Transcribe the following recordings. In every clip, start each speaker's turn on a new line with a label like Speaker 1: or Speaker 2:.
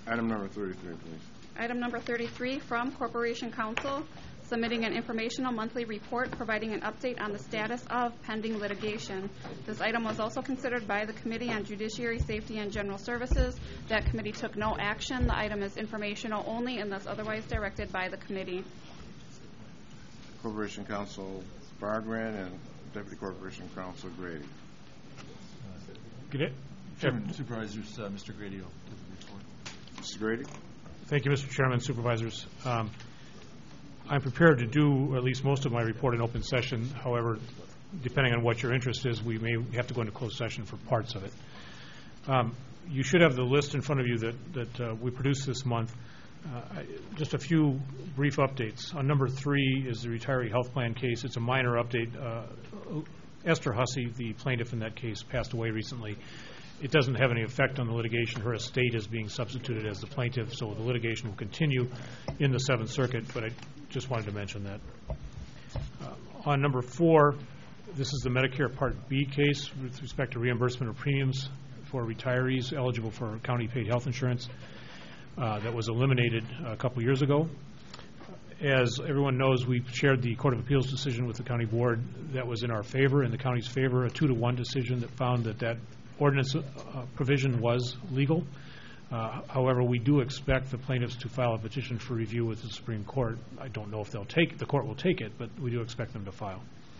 Speaker 1: Item number 33, please.
Speaker 2: Item number 33 from Corporation Counsel, submitting an informational monthly report providing an update on the status of pending litigation. This item was also considered by the Committee on Judiciary, Safety, and General Services. That committee took no action. The item is informational only unless otherwise directed by the committee.
Speaker 1: Corporation Counsel Bargren and Deputy Corporation Counsel Grady.
Speaker 3: Good
Speaker 4: Chairman, Supervisors, Mr. Grady will give the report.
Speaker 1: Mr. Grady.
Speaker 3: Thank you, Mr. Chairman, Supervisors. I'm prepared to do at least most of my report in open session. However, depending on what your interest is, we may have to go into closed session for parts of it. You should have the list in front of you that we produced this month. Just a few brief updates. On number 3 is the retiree health plan case. It's a minor update. Esther Hussey, the plaintiff in that case, passed away recently. It doesn't have any effect on the litigation. Her estate is being substituted as the plaintiff, so the litigation will continue in the Seventh Circuit, but I just wanted to mention that. On number 4, this is the Medicare Part B case with respect to reimbursement of premiums for retirees eligible for county-paid health insurance. That was eliminated a couple years ago. As everyone knows, we shared the Court of Appeals decision with the county board that was in our favor, in the county's favor, a 2-to-1 decision that found that ordinance provision was legal. However, we do expect the plaintiffs to file a petition for review with the Supreme Court. I don't know if the court will take it, but we do expect them to file.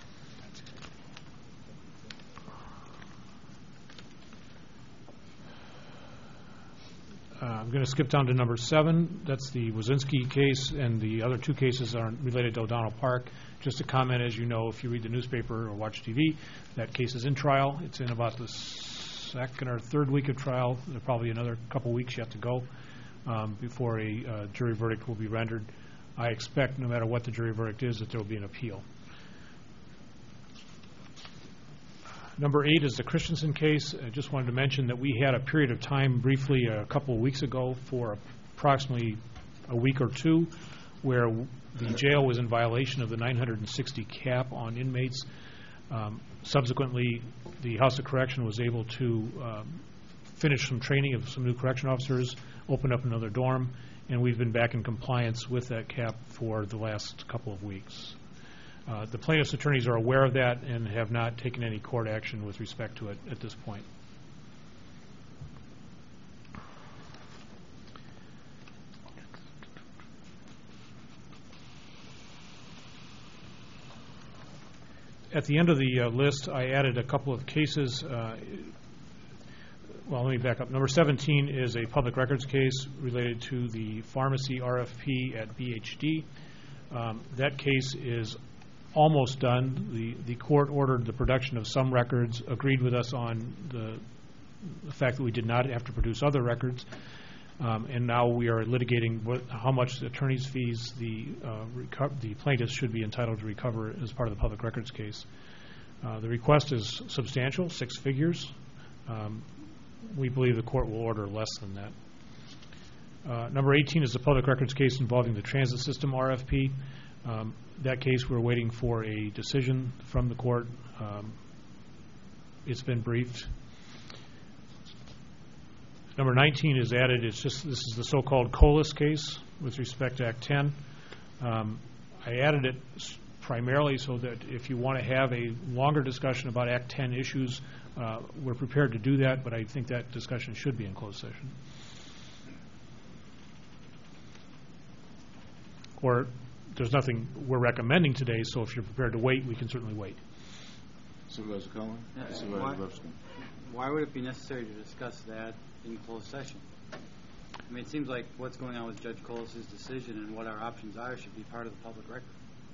Speaker 3: I'm going to skip down to number 7. That's the Wazinski case, and the other 2 cases are related to O'Donnell Park. Just to comment, as you know, if you read the newspaper or watch TV, that case is in trial. It's in about the 2nd or 3rd week of trial. There's probably another couple weeks yet to go before a jury verdict will be rendered. I expect, no matter what the jury verdict is, that there will be an appeal. Number 8 is the Christensen case. I just wanted to mention that we had a period of time briefly a couple of weeks ago for approximately a week or 2 where the jail was in violation of the 960 cap on inmates. Subsequently, the House of Correction was able to finish some training of some new correction officers, open up another dorm, and we've been back in compliance with that cap for the last couple of weeks. The plaintiff's attorneys are aware of that and have not taken any court action with respect to it at this point. At the end of the list, I added a couple of cases. Well, let me back up. Number 17 is a public records case related to the pharmacy RFP at BHD. That case is almost done. The court ordered the production of some records, agreed with us on the fact that we did not have to produce other records, and now we are litigating how much attorney's fees the plaintiffs should be entitled to recover as part of the public records case. The request is substantial, 6 figures. We believe the court will order less than that. Number 18 is the public records case involving the transit system RFP. That case, we're waiting for a decision from the court. It's been briefed. Number 19 is added. This is the so-called COLAS case with respect to Act 10. I added it primarily so that if you want to have a longer discussion about Act 10 issues, we're prepared to do that, but I think that discussion should be in closed session. Or there's nothing we're recommending today, so if you're prepared to wait, we can certainly wait.
Speaker 1: Supervisor Cohen? Supervisor Lipscomb?
Speaker 5: Why would it be necessary to discuss that in closed session? I mean, it seems like what's going on with Judge Colas' decision and what our options are should be part of the public record.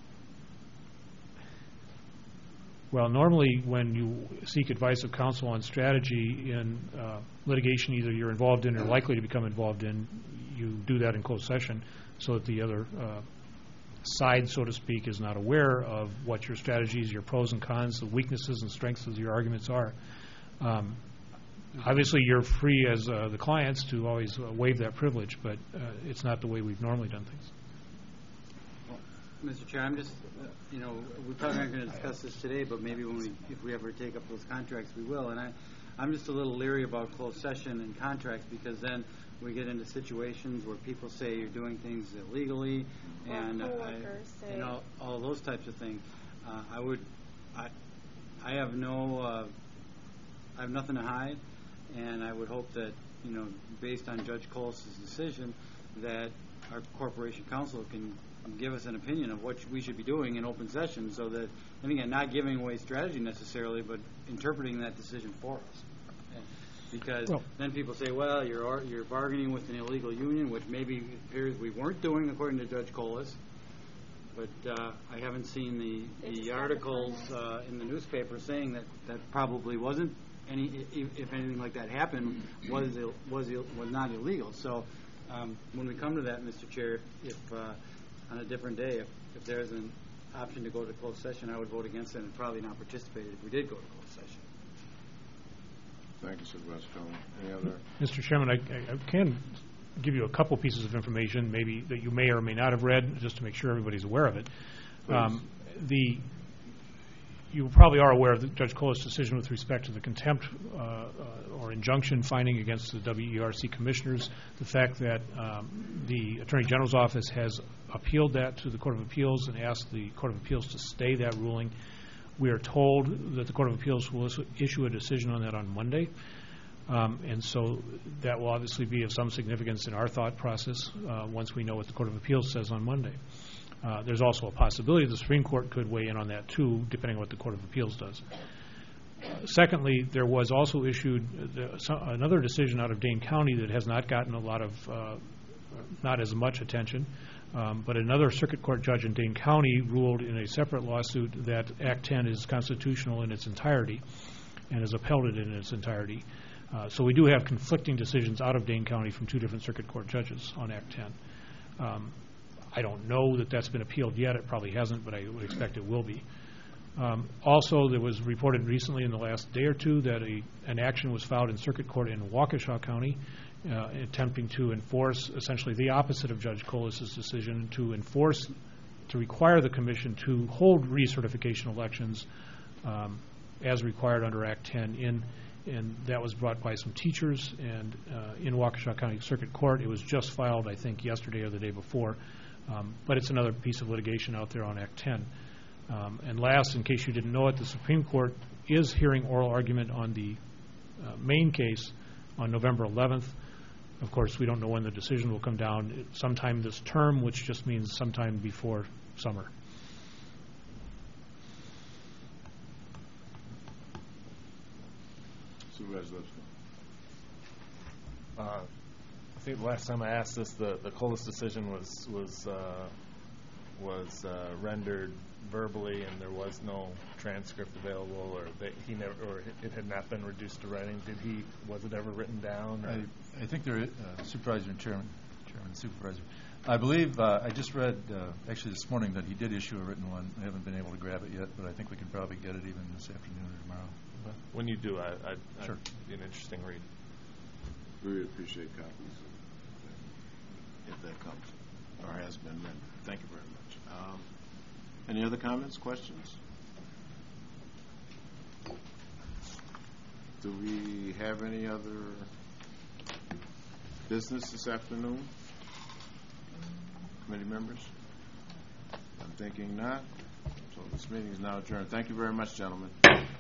Speaker 3: Well, normally when you seek advice of counsel on strategy in litigation either you're involved in or likely to become involved in, you do that in closed session so that the other side, so to speak, is not aware of what your strategies, your pros and cons, the weaknesses and strengths of your arguments are. Obviously, you're free as the clients to always waive that privilege, but it's not the way we've normally done things.
Speaker 5: Well, Mr. Chair, I'm just, we probably aren't going to discuss this today, but maybe if we ever take up those contracts, we will. And I'm just a little leery about closed session and contracts because then we get into situations where people say you're doing things illegally,
Speaker 2: Or
Speaker 5: and
Speaker 2: coworkers say-
Speaker 5: you know, all those types of things. I have nothing to hide, and I would hope that, you know, based on Judge Coles' decision, that our corporation counsel can give us an opinion of what we should be doing in open session, so that, and again, not giving away strategy necessarily, but interpreting that decision for us. Because then people say, well, you're bargaining with an illegal union, which maybe it appears we weren't doing according to Judge Coles. But I haven't seen the articles in the newspaper saying that probably wasn't any, if anything like that happened, was not illegal. So when we come to that, Mr. Chair, if on a different day, if there's an option to go to closed session, I would vote against it and probably not participate if we did go to closed session.
Speaker 1: Thank you, Supervisor Cohen. Any other?
Speaker 3: Mr. Chairman, I can give you a couple pieces of information, maybe that you may or may not have read, just to make sure everybody's aware of it. You probably are aware of Judge Coles' decision with respect to the contempt or injunction finding against the WERC commissioners, the fact that the Attorney General's office has appealed that to the Court of Appeals and asked the Court of Appeals to stay that ruling. We are told that the Court of Appeals will issue a decision on that on Monday. And so that will obviously be of some significance in our thought process once we know what the Court of Appeals says on Monday. There's also a possibility the Supreme Court could weigh in on that too, depending on what the Court of Appeals does. Secondly, there was also issued another decision out of Dane County that has not gotten a lot of, not as much attention, but another circuit court judge in Dane County ruled in a separate lawsuit that Act 10 is constitutional in its entirety and has upheld it in its entirety. So we do have conflicting decisions out of Dane County from two different circuit court judges on Act 10. I don't know that that's been appealed yet. It probably hasn't, but I would expect it will be. Also, there was reported recently in the last day or two that an action was filed in circuit court in Waukesha County attempting to enforce essentially the opposite of Judge Coles' decision to require the commission to hold recertification elections as required under Act 10 and that was brought by some teachers and in Waukesha County Circuit Court. It was just filed, I think, yesterday or the day before, but it's another piece of litigation out there on Act 10. And last, in case you didn't know it, the Supreme Court is hearing oral argument on the main case on November 11th. Of course, we don't know when the decision will come down. Sometime this term, which just means sometime before summer.
Speaker 1: Supervisor Lipscomb.
Speaker 6: I think the last time I asked this, the Coles decision was rendered verbally, and there was no transcript available, or it had not been reduced to writing. Was it ever written down?
Speaker 4: I think there is, Supervisor and Chairman and Supervisor. I believe I just read actually this morning that he did issue a written one. I haven't been able to grab it yet, but I think we can probably get it even this afternoon or tomorrow. But
Speaker 6: when you do,
Speaker 4: sure.
Speaker 6: It'd be an interesting read.
Speaker 1: We would appreciate copies if that comes or has been rendered. Thank you very much. Any other comments, questions? Do we have any other business this afternoon? Committee members? I'm thinking not. So this meeting is now adjourned. Thank you very much, gentlemen.